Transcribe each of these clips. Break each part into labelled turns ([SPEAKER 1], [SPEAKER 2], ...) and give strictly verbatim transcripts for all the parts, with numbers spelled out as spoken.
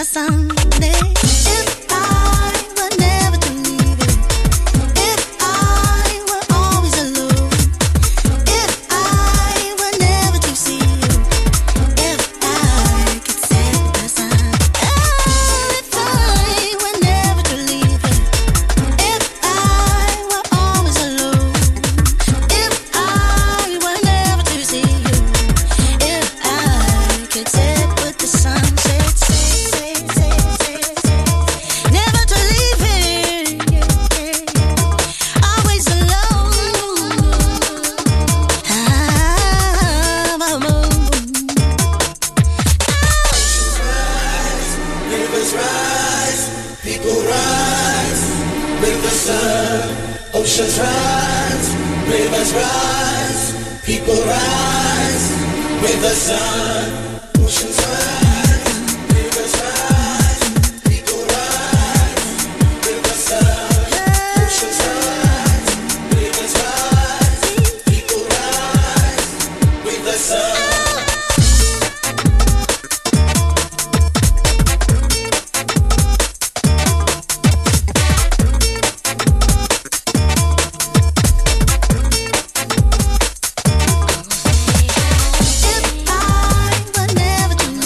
[SPEAKER 1] If I were never to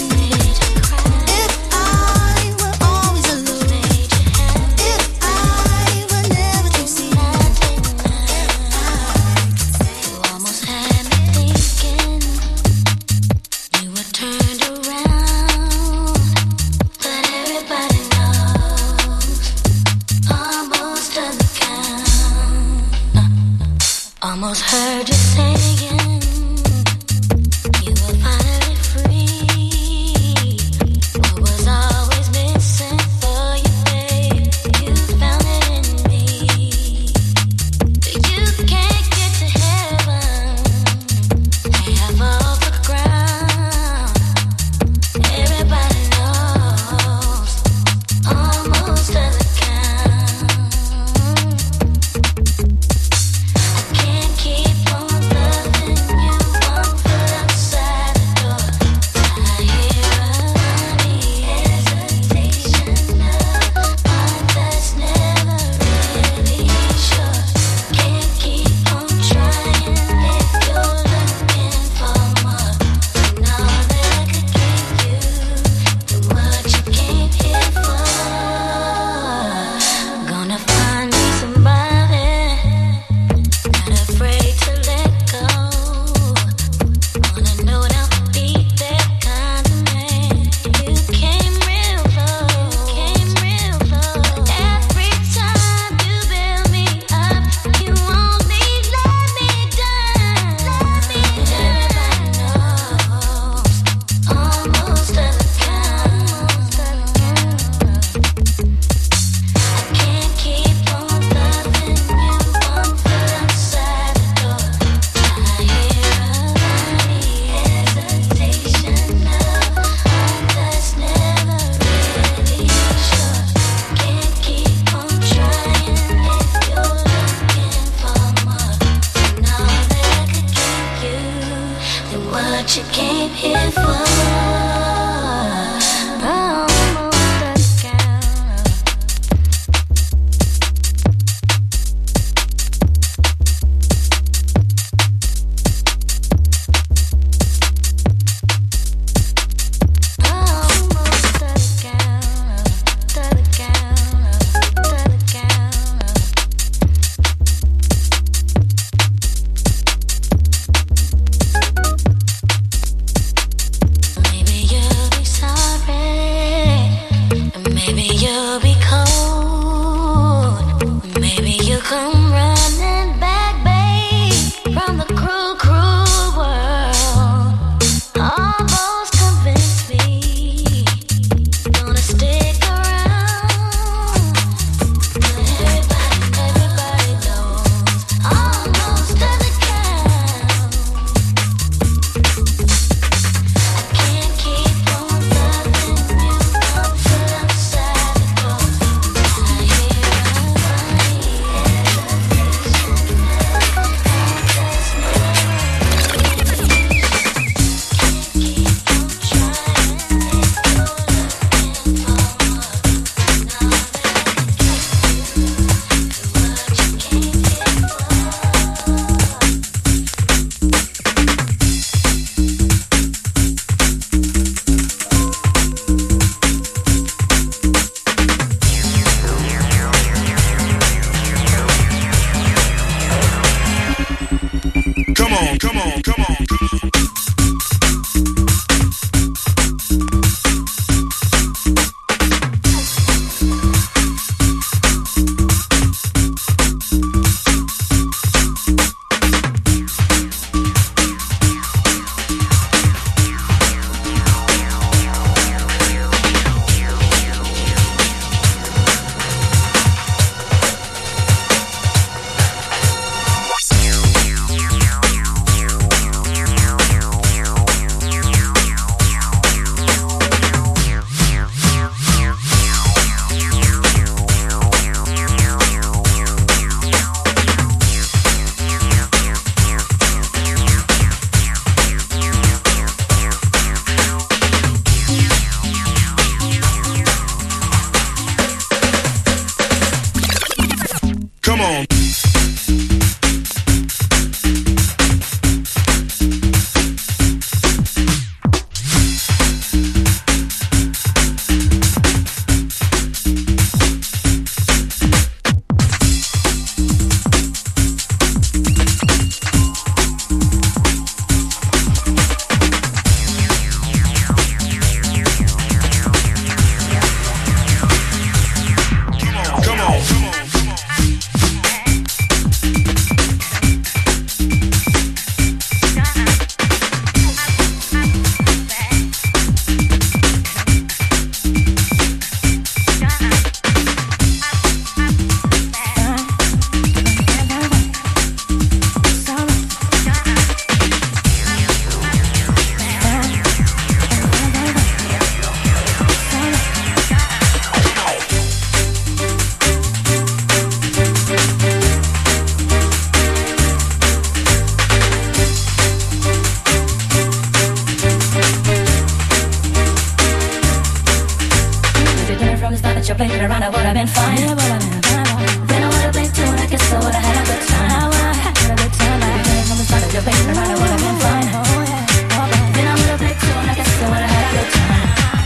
[SPEAKER 1] from the start that you played it around, I would have been fine. Then I would have been too, and I guess I would have had a good time. I would have had a good time. From the start that you played it around, I would have been fine. Then I would have been too, and I guess I would have had a good time.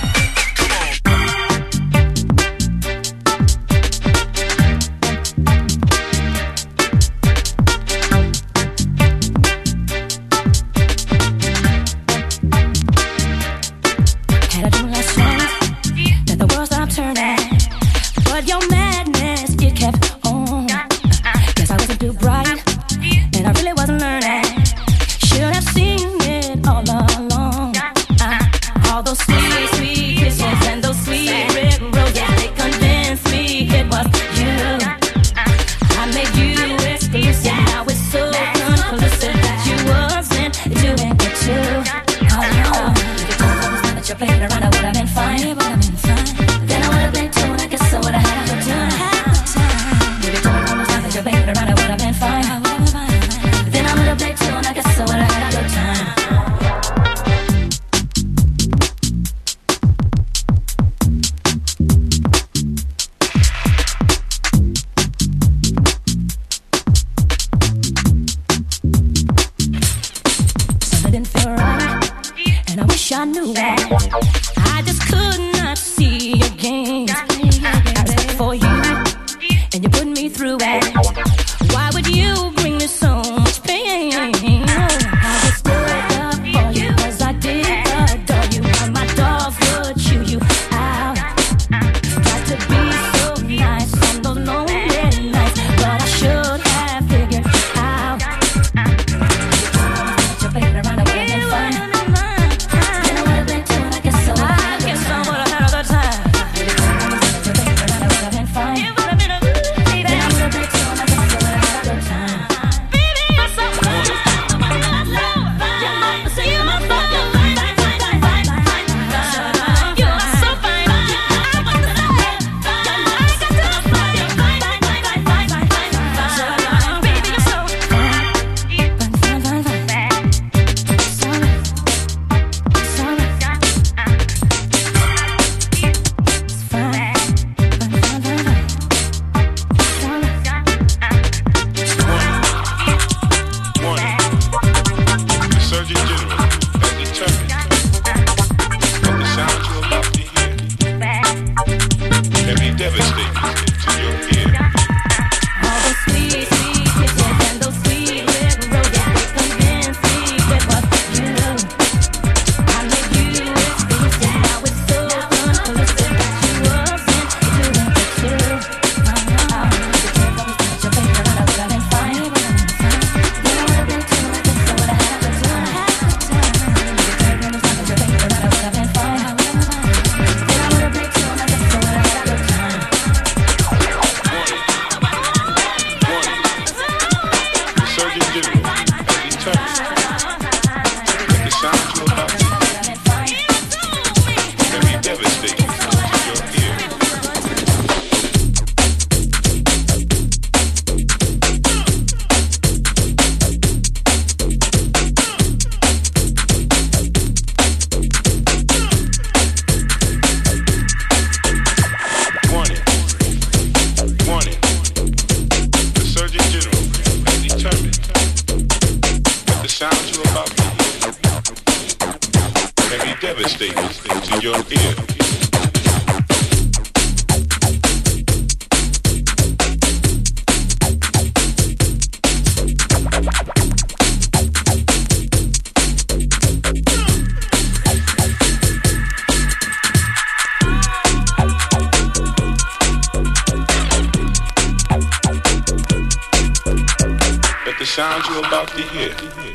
[SPEAKER 2] sound you're about to hear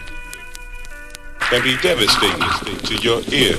[SPEAKER 2] can be devastating to your ear.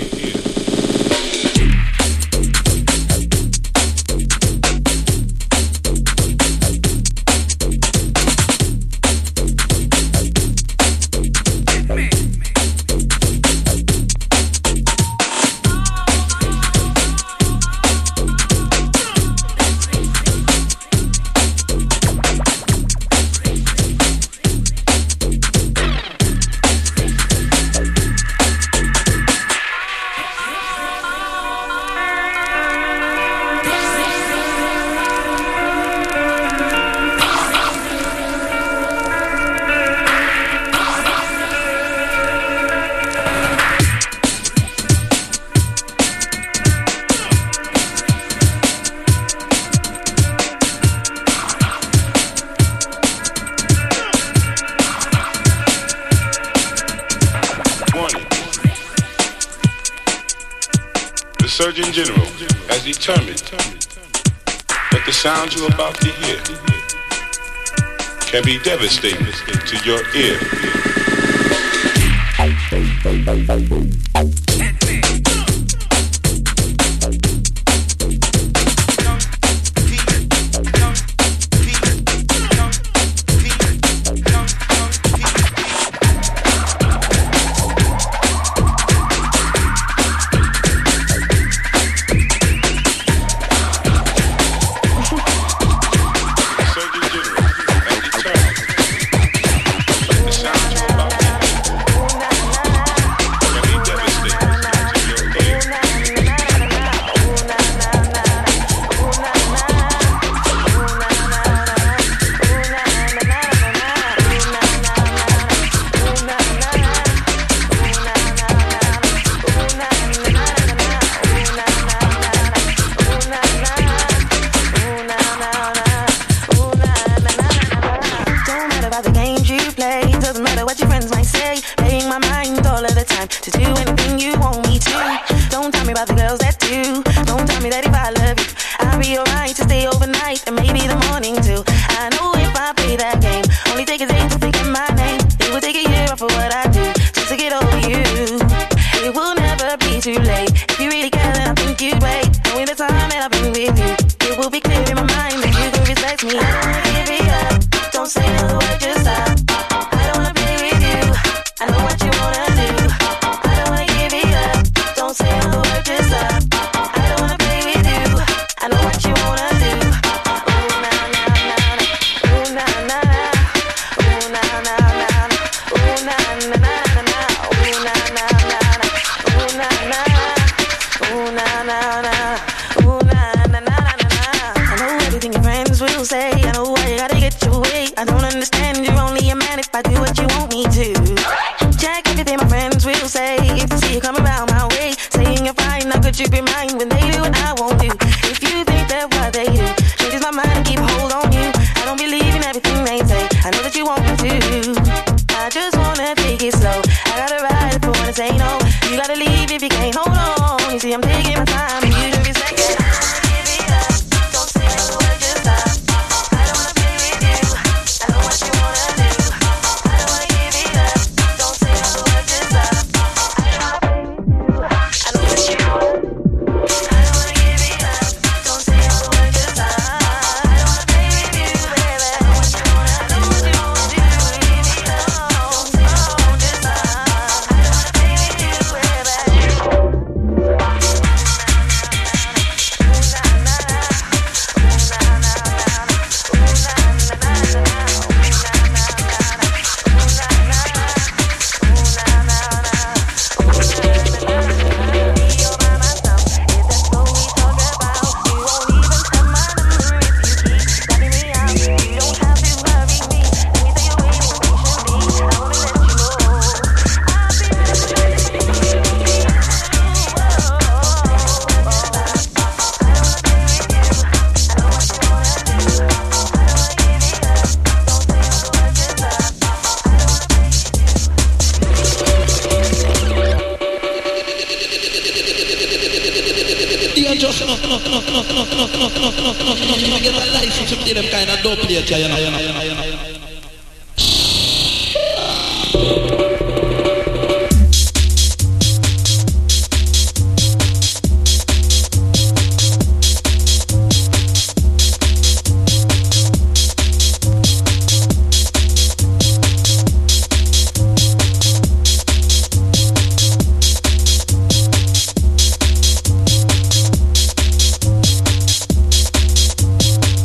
[SPEAKER 2] Surgeon General has determined that the sound you're about to hear can be devastating to your ear.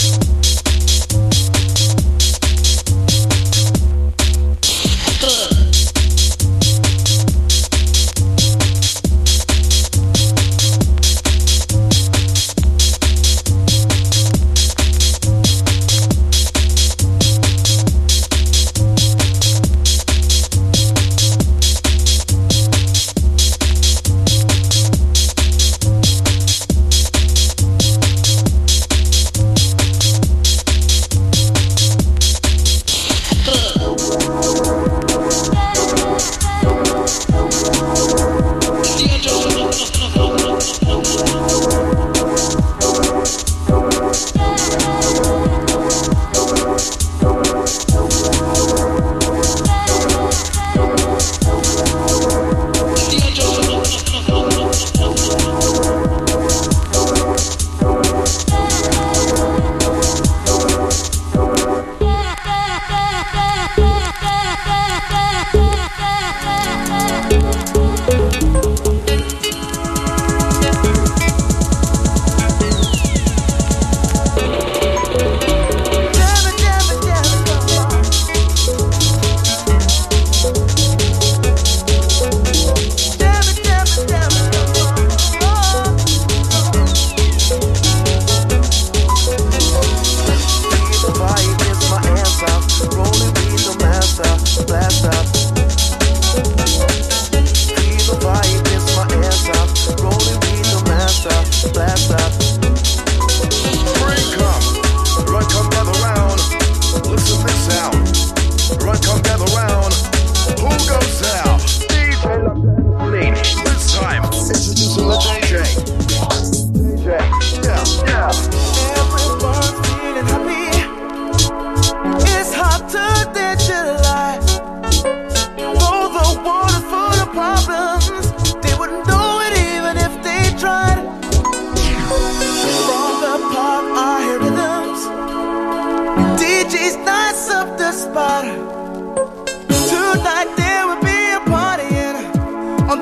[SPEAKER 3] Good.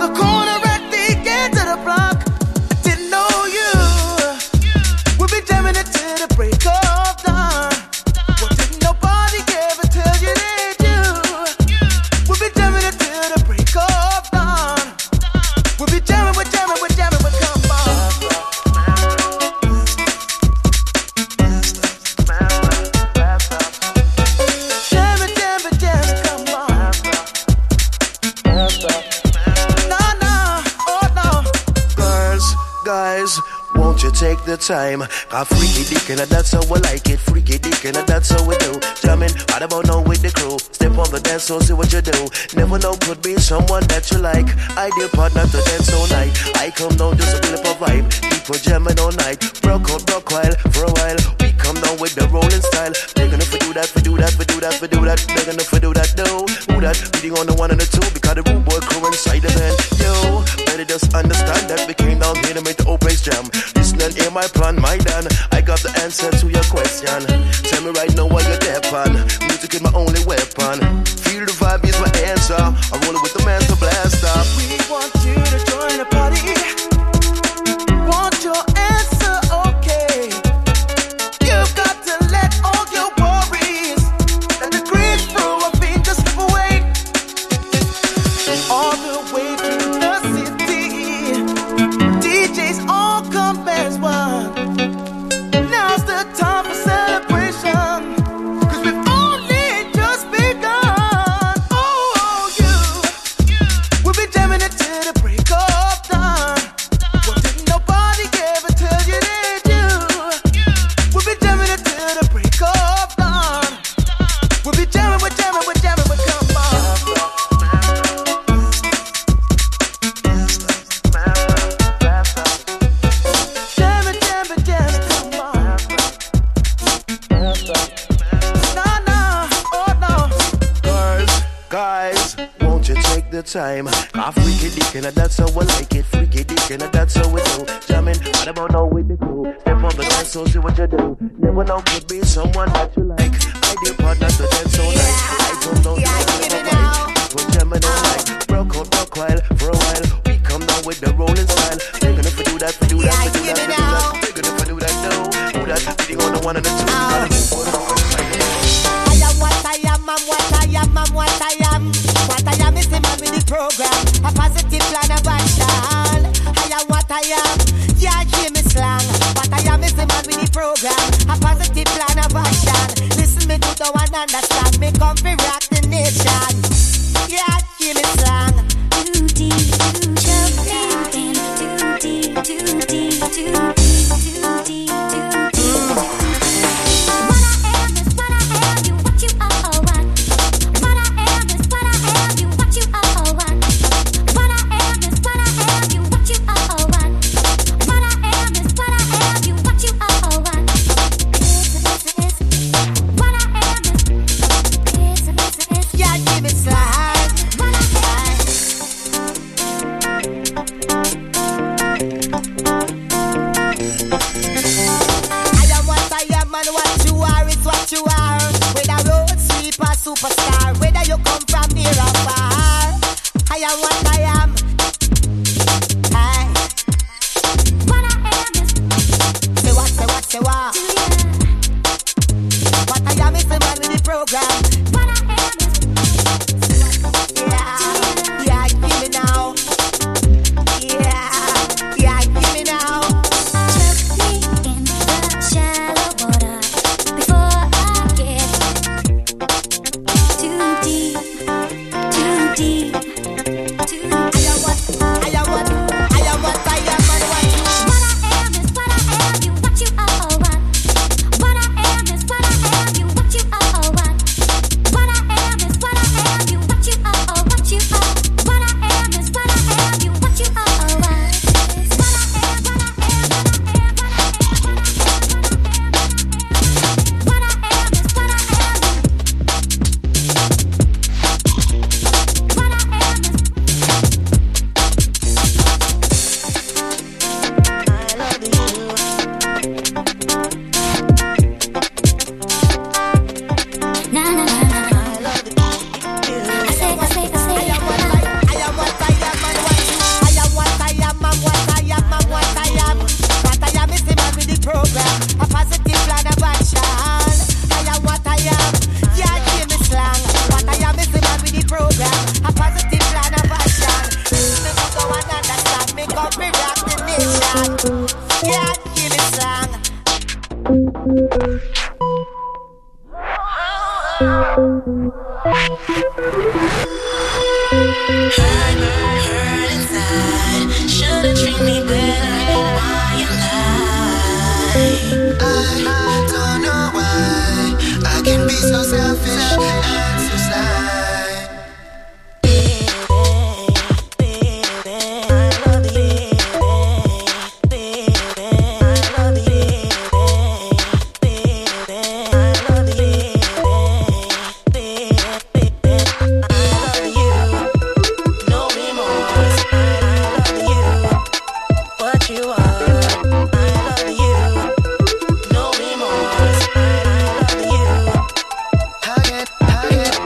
[SPEAKER 3] the corner at the end of the block. I didn't know you. We'll be jamming it till the break of dawn. Well, didn't nobody ever tell you that you? We'll be jamming it till the break of dawn. We'll be jamming, we're jamming, we're jamming, we're come on. Jamming, jamming, jamming, come on. No, no, oh no. Girls, guys, won't you take the time? Got freaky dick and that's how we like it. Freaky dick and that's how we do. Jamming, right about now with the crew. Step on the dance floor, see what you do. Never know, could be someone that you like. Ideal partner to dance all night. I come down just to feel up a vibe. People jamming all night. Broke out, broke while, for a while. We come down with the rolling style. They're gonna for do that, for do that, for do that, for do that. They're gonna for do that, no. Who that? Beating on the one and the two. Because the root boy crew inside the band. Yo, better just understand that we came down here to make the old place jam. Listen and hear my plan, my Dan. I got the answer to your question. Tell me right now what you're there on. Music is my only weapon. Feel the vibe is my answer. I'm rolling with the master blaster. We want you to join the party. Want your answer, okay? You've got to let all your worries that the grease through a finger slip away. All the way to the city. D Js all come as one. Now's the time for celebration. Cause we've only just begun. Oh, you. We'll be jamming it till the break of dawn. Well, didn't nobody ever tell you that you? We'll be jamming it till the break of dawn. We'll be jamming, we're jamming, we're jamming, we're come on. Jamming, jamming, jamming, come on. No, no, oh no. Girls, guys, won't you take the time? Got freaky dick and that's how we like it. Freaky dick and that's how we do. Jamming, right about now with the crew. Step on the dance floor, see what you do. Never know, could be someone that you like. Ideal partner to dance all night. I don't know, yeah, give me now. People jamming all night. Broke out, broke while, for a while. We come down with the rolling style. They're gonna for do that, for do that, for do that, for do that. They're gonna for do that, no. Do that, beating on the one and the two.
[SPEAKER 4] I am what I am, I'm what I am, I'm what I am. What I am is the man with the program, a positive plan of action. I am what I am, yeah, hear me slang. What I am is the man with the program, a positive plan of action. Listen me to the one understand, me come fi rock the nation. Yeah, hear me slang.
[SPEAKER 1] Too deep, jumping in. Too deep, too deep, too deep, too deep, too deep. What I am is what I am. You what you all want. What I am is what I am. You what you all want. What I am is what I am. You what you all want. What I am is what I am. You what you all want. It's it's it's. What I am is it's it's it's.
[SPEAKER 4] Yeah, give me slang.
[SPEAKER 1] What I am.
[SPEAKER 4] I am what I am and what you are is what you are. Whether road sweeper, superstar, whether you come from near or far. I am what I am. Hey.
[SPEAKER 1] What I am is
[SPEAKER 4] Say what, say what, say what.
[SPEAKER 1] do ya.
[SPEAKER 4] What I am is the man with the program.
[SPEAKER 1] What I am is
[SPEAKER 4] Yeah, yeah, give me now. Yeah, yeah, give me now.
[SPEAKER 1] Choke me in the shallow water before I get too deep, too deep, too
[SPEAKER 4] I
[SPEAKER 1] deep.
[SPEAKER 4] am what, I am what, I am what I am and what you.
[SPEAKER 1] What I am is what I am. You what you all want.
[SPEAKER 5] Target, target.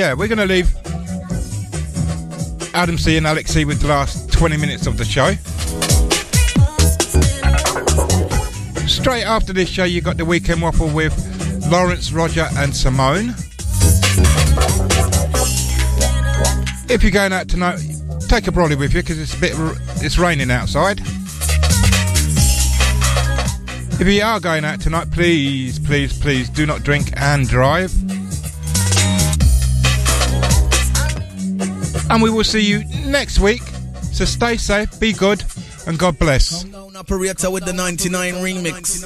[SPEAKER 5] yeah, we're going to leave Adam C and Alex C with the last twenty minutes of the show. Straight after this show, you got the Weekend Waffle with Lawrence, Roger and Simone. If you're going out tonight, take a brolly with you because it's a bit, it's raining outside. If you are going out tonight, please, please, please do not drink and drive. And we will see you next week. So stay safe, be good, and God bless.
[SPEAKER 6] Countdown operator with the ninety-nine remix.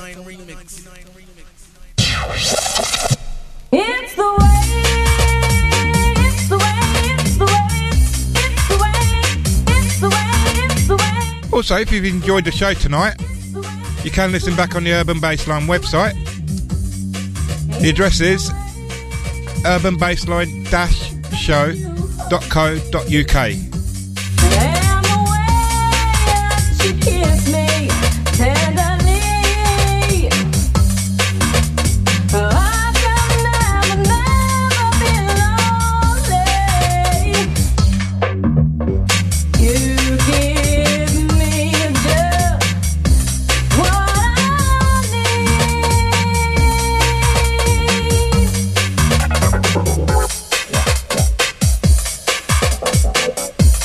[SPEAKER 1] It's the way, it's the way, it's the way, it's the way, it's the way, it's the way.
[SPEAKER 5] Also, if you've enjoyed the show tonight, you can listen back on the Urban Bassline website. The address is urban bassline dash show dot co dot uk.
[SPEAKER 1] And the way she kissed me tenderly, I can never, never be lonely. You give me just what I need.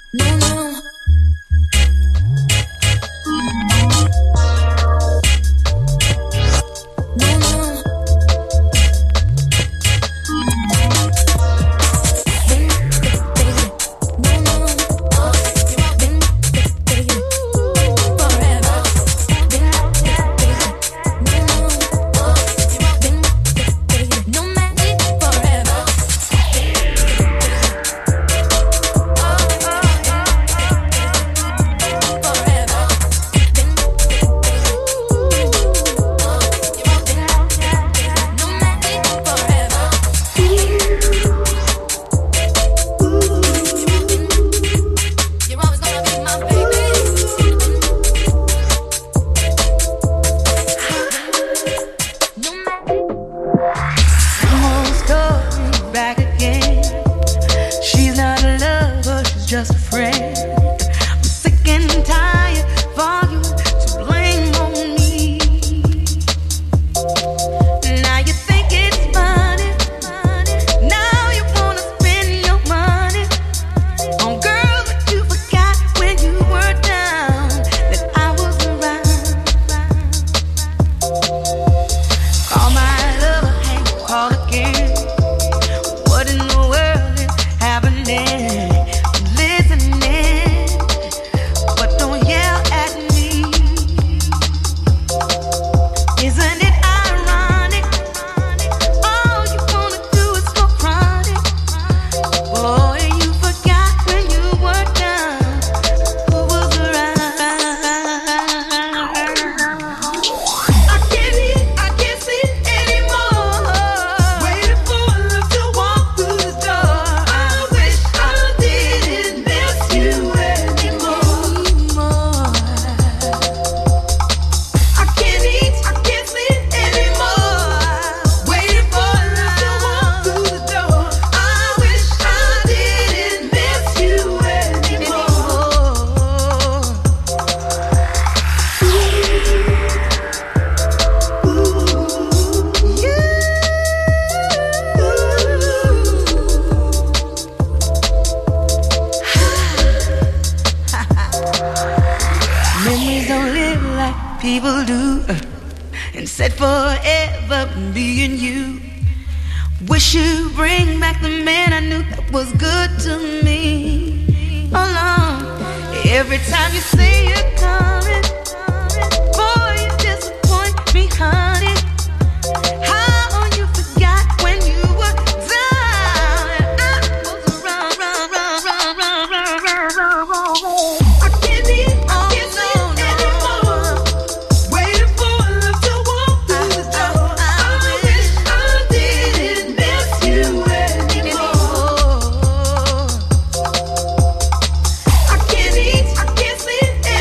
[SPEAKER 7] people do, and said forever being you. Wish you bring back the man I knew that was good to me. Oh no, every time you say you're coming, boy, you disappoint me, honey. How you forgot when you were down and I was around, run, run, run, run, run, run, run, run. I can't be, I can't see it anymore. Waiting for love to walk through the door. I wish I didn't miss you anymore. I can't eat, I can't sleep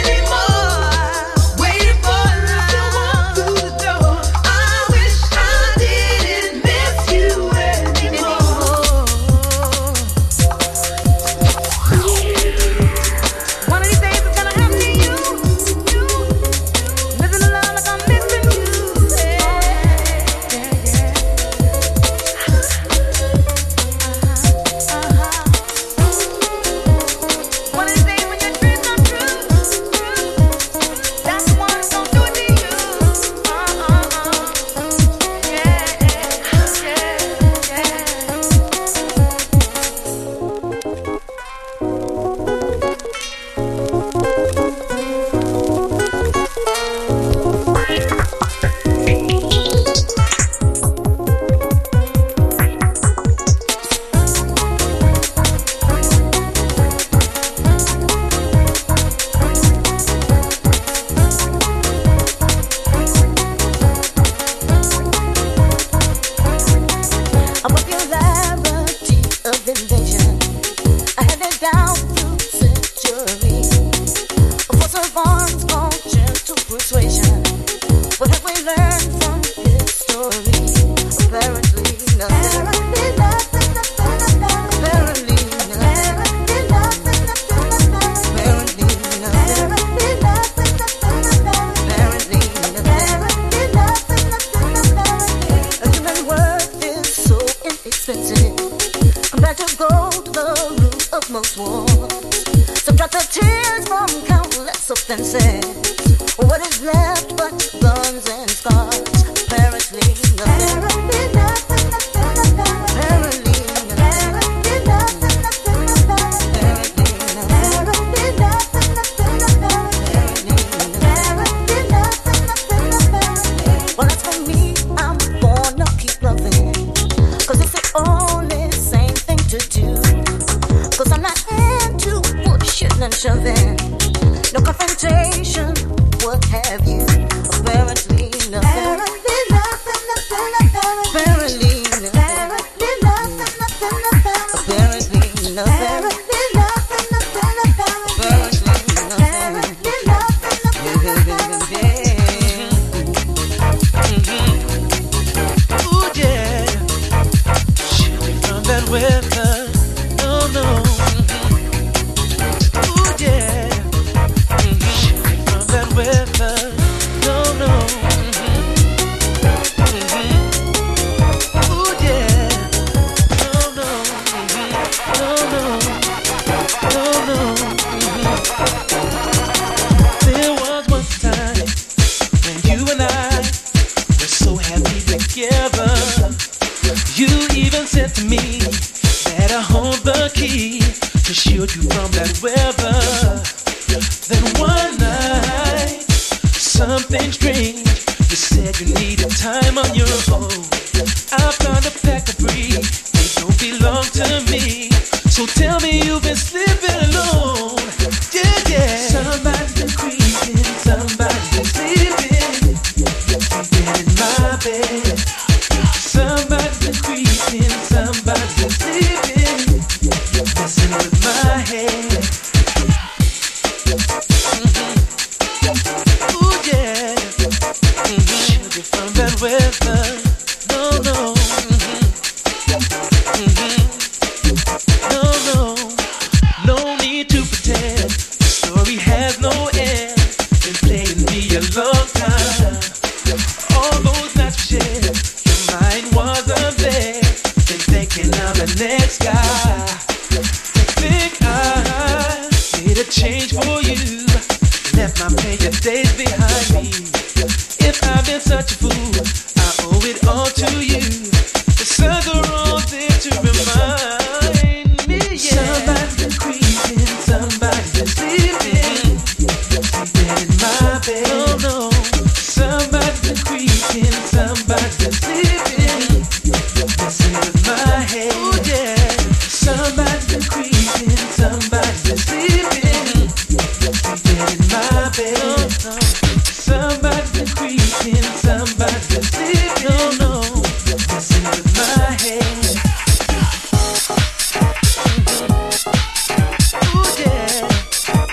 [SPEAKER 1] But the tears from countless offenses, what is left but guns and scars? Apparently nothing. Apparently nothing. Apparently nothing. Well, that's for me. I'm gonna keep loving, 'cause it's the only sane thing to do. 'Cause I'm not into pushing and shoving, no confrontation, what have you. Apparently nothing. Apparently nothing, nothing, nothing. Apparently nothing. Apparently nothing, nothing, nothing. Apparently nothing. Apparently nothing, nothing, nothing. Apparently nothing.
[SPEAKER 8] Ooh yeah, shield me from that weather. No no. Ooh yeah, shield me from that weather. No no. Ooh yeah, no no, no no, no no. There was one time when you and I were so happy together. You even said to me that I hold the key to shield you from that weather. Then one night, something strange, you said you needed time on your own. I found a pack of breed, they don't belong to me. So tell me you've been sleeping alone. Yeah, yeah. Somebody's been creeping, somebody's been sleeping, sleeping in my bed. Somebody's been creeping, somebody's been sleeping, messing with my head. Mm-hmm. Ooh yeah, mm-hmm. Shield you from bad weather. No no, mm-hmm. Mm-hmm. No no, no need to pretend. The story has no end. Been playing me a long time. All those nights we shared, your mind wasn't there. Been thinking I'm the next guy. To think I made a change for you, left my playing days behind me. If I've been such a fool, I owe it all to you. The signs are all there to remind me. Yeah. Somebody's been creeping, somebody's been sleeping, sleeping in my bed. Oh no. Somebody's been creeping, somebody's been sleeping, messing with my head. Ooh yeah. Somebody's been creeping, somebody's been sleeping, sleeping in my bed. Oh no. Somebody's been creeping, somebody's been sleeping. No no, messing with my head. Ooh yeah.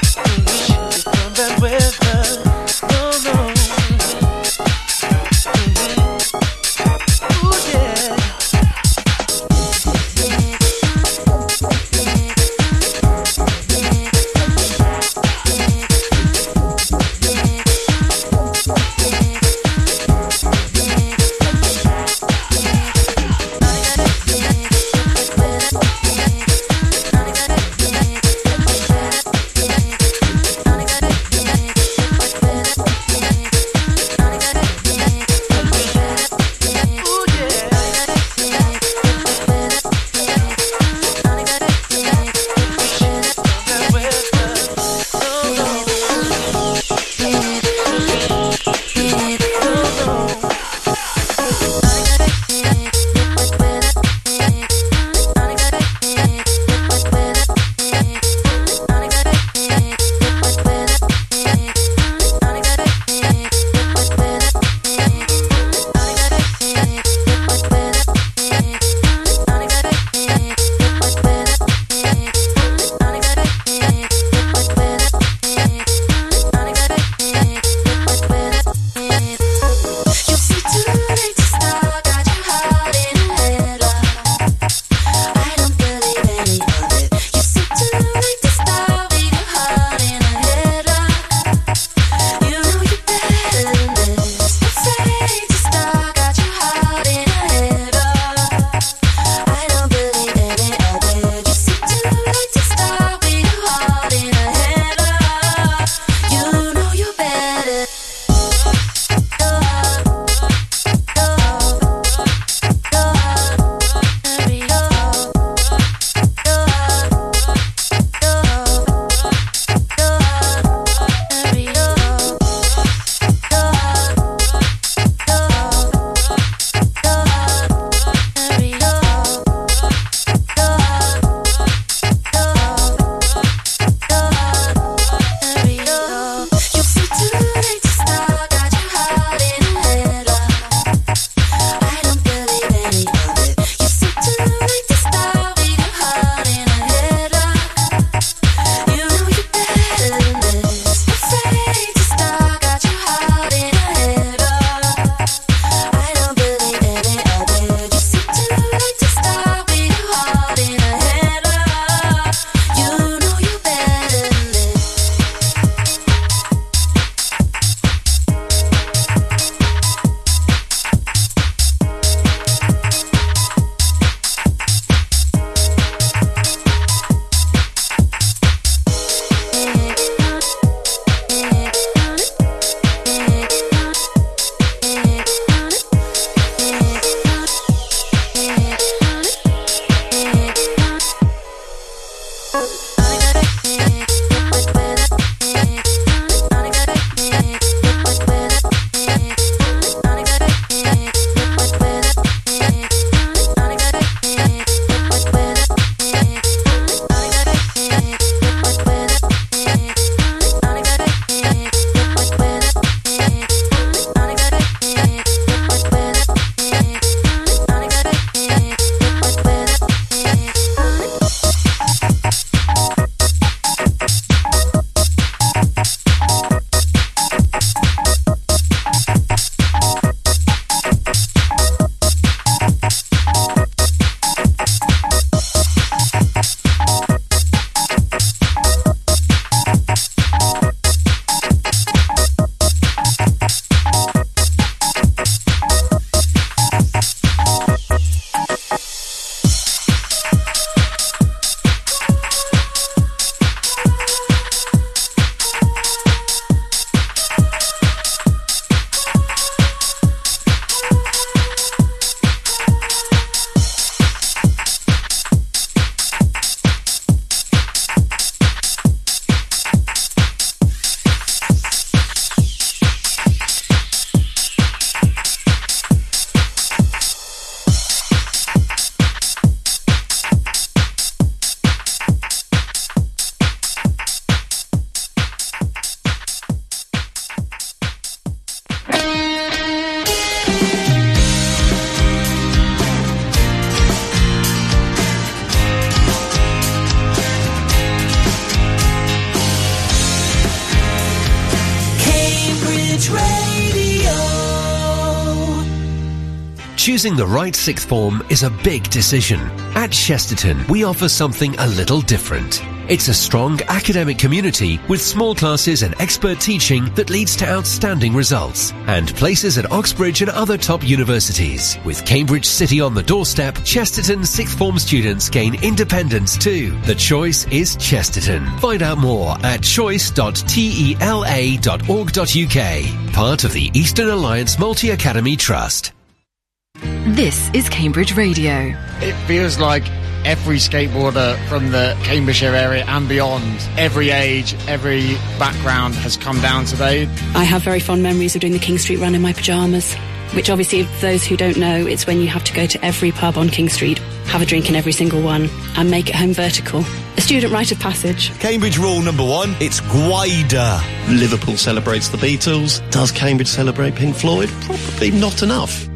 [SPEAKER 9] choosing the right sixth form is a big decision. At Chesterton, we offer something a little different. It's a strong academic community with small classes and expert teaching that leads to outstanding results, and places at Oxbridge and other top universities. With Cambridge City on the doorstep, Chesterton sixth form students gain independence too. The choice is Chesterton. Find out more at choice dot tela dot org dot uk, part of the Eastern Alliance Multi-Academy Trust.
[SPEAKER 10] This is Cambridge Radio.
[SPEAKER 11] It feels like every skateboarder from the Cambridgeshire area and beyond, every age, every background has come down today.
[SPEAKER 12] I have very fond memories of doing the King Street run in my pyjamas, which obviously, for those who don't know, it's when you have to go to every pub on King Street, have a drink in every single one, and make it home vertical. A student rite of passage.
[SPEAKER 13] Cambridge rule number one, it's Gwaida.
[SPEAKER 14] Liverpool celebrates the Beatles. Does Cambridge celebrate Pink Floyd? Probably not enough.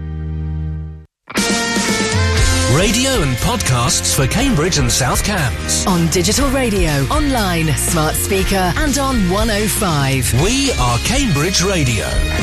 [SPEAKER 9] Radio and podcasts for Cambridge and South Cambs.
[SPEAKER 10] On digital radio, online, smart speaker, and on one oh five.
[SPEAKER 9] We are Cambridge Radio.